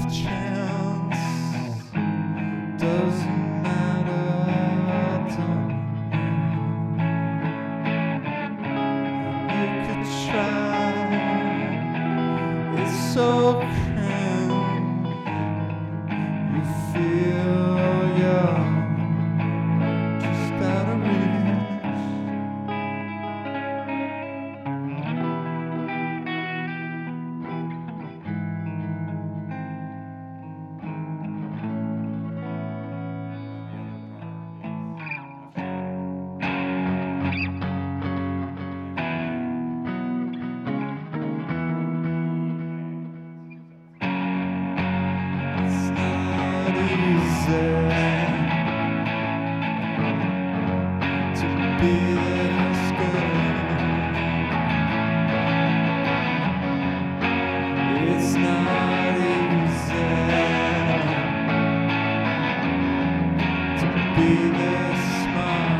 chance. Doesn't matter to me. You could try. It's so cruel. You feel you're just out of reach. To be this good, it's not easy to be this smart.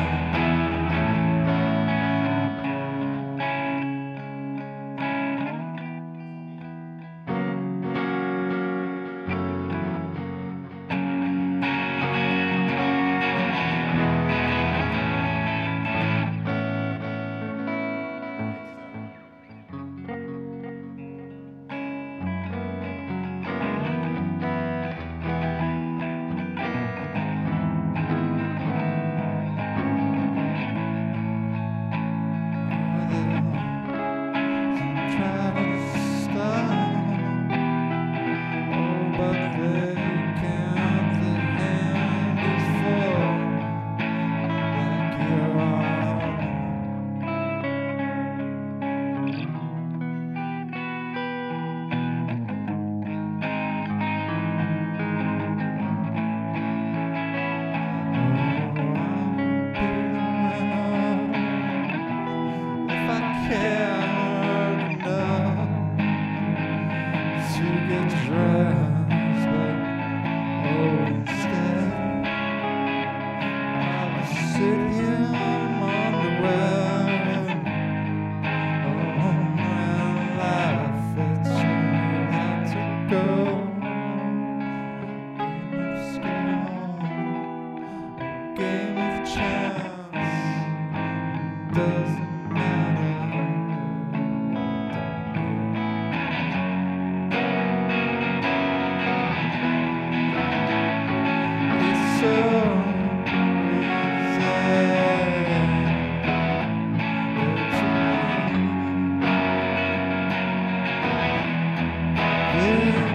Get dressed, but instead I will sit here on the web and laugh at you. Had to go. Game of chance doesn't matter. Yeah.